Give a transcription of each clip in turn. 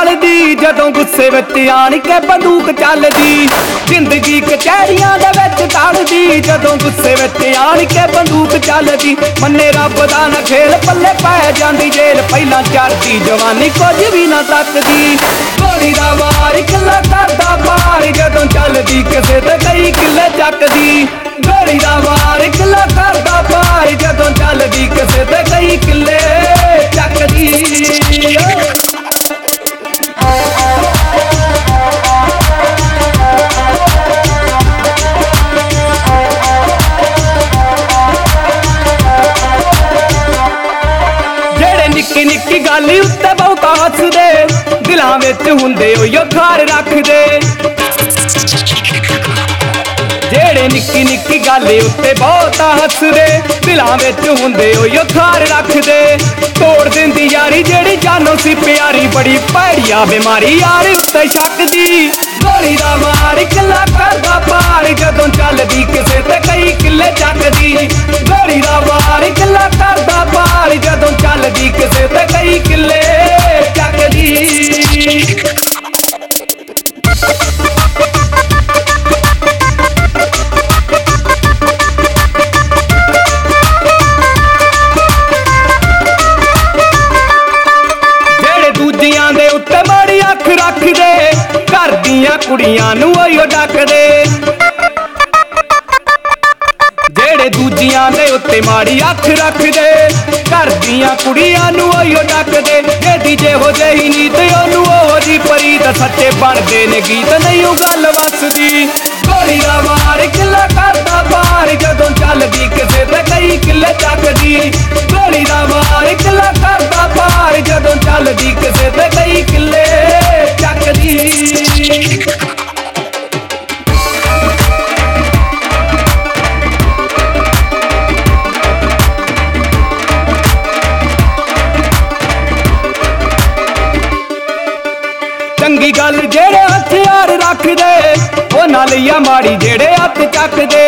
दी जदों गुस्से विच आण के बंदूक चलदी। जिंदगी कचहरियां दे विच तड़दी जदों गुस्से विच आण के बंदूक चलदी। मन्ने रब दा ना खेल पल्ले पै जांदी जेल, पहलां चढ़दी जवानी कुछ भी ना तकदी। गोली दा वार किला करदा पार जदों चलदी किसे ते कई किले चकदी। गोली दा वार किला करदा पार जदों चलदी किसे ते कई किले चकदी। जेड़े निक्की निक्की गल उत्ते बहुता हसदे, दिलां विच हुंदे ओहियो खार रखदे। जेड़े निक्की निक्की गल उत्ते बहुत हसदे, दिलां विच हुंदे ओहियो खार रखदे। तोड़ दिंदी यारी जेड़ी जानों सी प्यारी, बड़ी भैड़िया बीमारी यार उत्ते शक दी। गोली दा वार किला करदा पार जदों चलदी किसे ते कई किले चकदी। गोली दा वार किला करदा पार जदों चलदी किसे ते कई किले चकदी। दूजियां दे उत्ते माड़ी अख रखदे, घर दियां कुड़ियां नूं ओहियो डकदे। जेड़े दूजियां दे उत्ते माड़ी अख रखदे, घर दियां कुड़ियां नूं ओहियो डकदे। जेदी जेहो जेही नीत ओनू ओहो जी परीत, सच्चे बनदे ने गीत नहीं गल वसदी। गोली दा वार किला करदा पार जदों चलदी किसे ते कई किले चकदी। गोली दा वार किला करदा पार जदों चलदी किसे ते कई किले चकदी। चंगी गल जेड़े हथियार रखदे, उन्हां लईया माड़ी जेड़े हथ चकदे।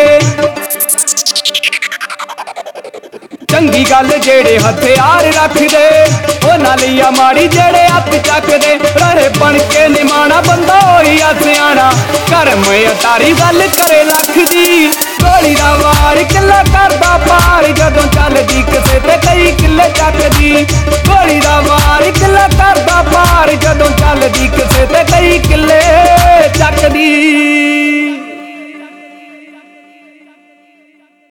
चंगी गल जेड़े हथियार रखदे, उन्हां लईया माड़ी जेड़े हथ चकदे। रहे बन के निमाणा बंदा होइया सियाणा, कर्म अटारी गल करे लख दी। गोली दा वार किला करदा पार जदों चलदी किसे ते कई किले चकदी। गोली दा वार किला करदा पार जदों चलदी